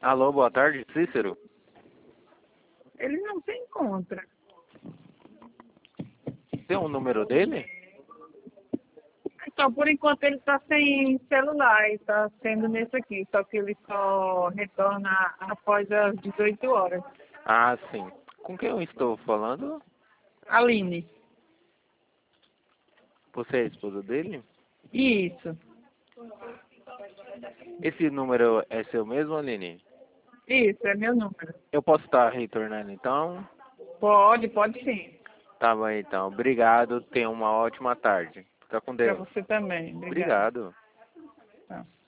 Alô, boa tarde, Cícero. Ele não se encontra. Tem um número dele? Então, por enquanto ele está sem celular, está sendo nesse aqui, só que ele só retorna após as 18 horas. Ah, sim. Com quem eu estou falando? Aline. Você é a esposa dele? Isso. Esse número é seu mesmo, Aline? Isso, é meu número. Eu posso estar retornando então? Pode sim. Tá bom então. Obrigado. Tenha uma ótima tarde. Fica com Para Deus. você também. Obrigada. Obrigado. Tá.